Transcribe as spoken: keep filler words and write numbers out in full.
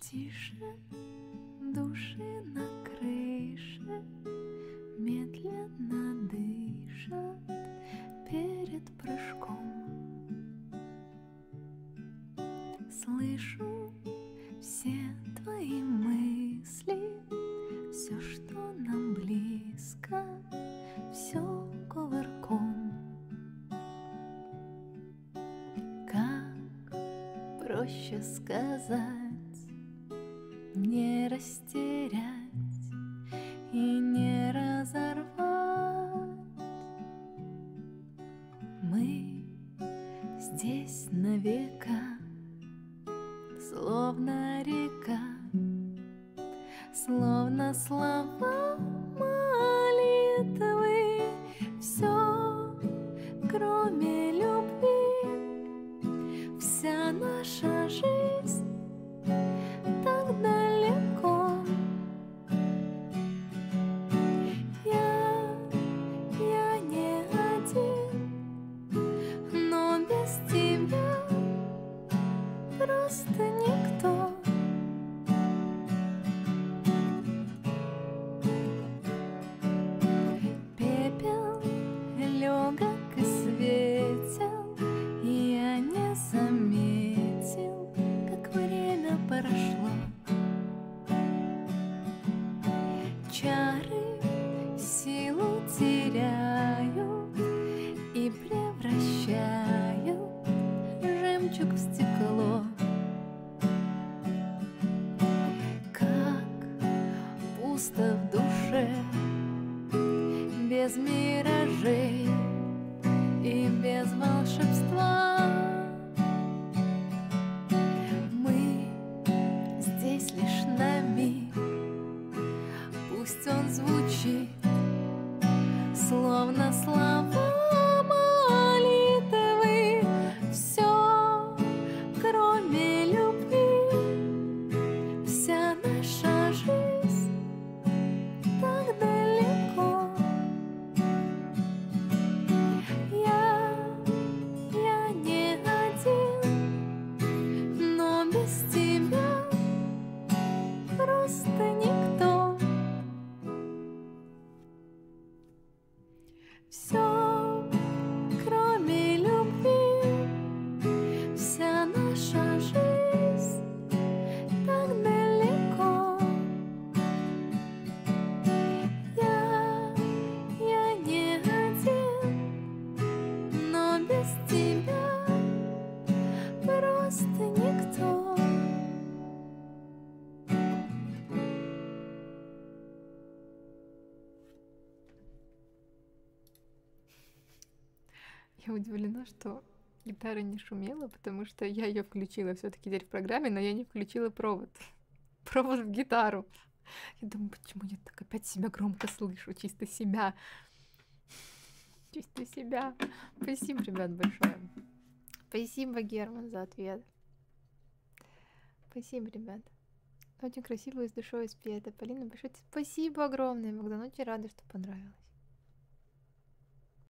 Тише, души на крыше медленно дышат перед прыжком. Слышу все твои мысли, все, что нам близко, все кувырком. Как проще сказать, не растерять и не разорвать. Мы здесь на века, словно река, словно слова молитвы. Все, кроме любви, вся наша жизнь так далеко. Я, я не один, но без тебя просто никто. Пепел легок и светел, и я не заметил, как время прошло. Чары силу теряют и превращают жемчуг в стекло. Как пусто в душе, без миражей и без волшебства. Мы здесь лишь на миг, пусть он звучит, словно слова молитвы. Все, кроме любви, вся наша жизнь так далеко. Я, я не один, но без тебя просто никто. Все, кроме любви, вся наша жизнь так далеко. Я, я не один, но без тебя просто никто. Я удивлена, что гитара не шумела, потому что я ее включила все-таки теперь в программе, но я не включила провод. Провод в гитару. Я думаю, почему я так опять себя громко слышу, чисто себя. Чисто себя. Спасибо, ребят, большое. Спасибо, Герман, за ответ. Спасибо, ребят. Очень красиво и с душой спето. Полина, большое спасибо огромное, Богдан. Очень рада, что понравилось.